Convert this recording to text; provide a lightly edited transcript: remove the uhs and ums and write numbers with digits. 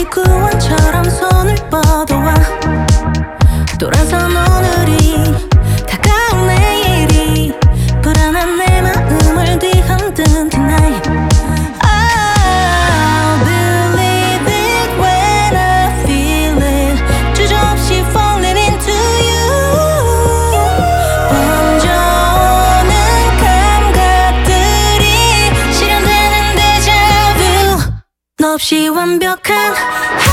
구원처럼 손을 뻗어와 돌아선 오늘이 다가온 내일이 불안한 내 마음을 뒤흔든 tonight. I'll believe it when I feel it. 주저없이 falling into you. 번져오는 감각들이 실현되는 데자뷰. 너 없이 완벽한